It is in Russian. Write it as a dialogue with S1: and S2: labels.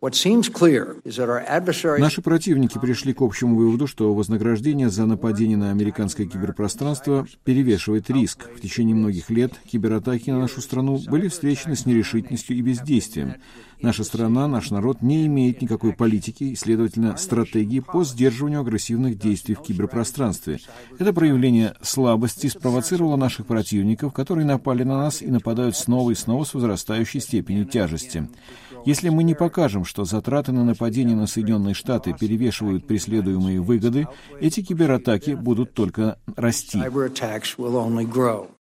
S1: Наши противники пришли к общему выводу, что вознаграждение за нападение на американское киберпространство перевешивает риск. В течение многих лет кибератаки на нашу страну были встречены с нерешительностью и бездействием. Наша страна, наш народ не имеет никакой политики и, следовательно, стратегии по сдерживанию агрессивных действий в киберпространстве. Это проявление слабости спровоцировало наших противников, которые напали на нас и нападают снова и снова с возрастающей степенью тяжести. Если мы не покажем, что затраты на нападение на Соединенные Штаты перевешивают преследуемые выгоды, эти кибератаки будут только расти.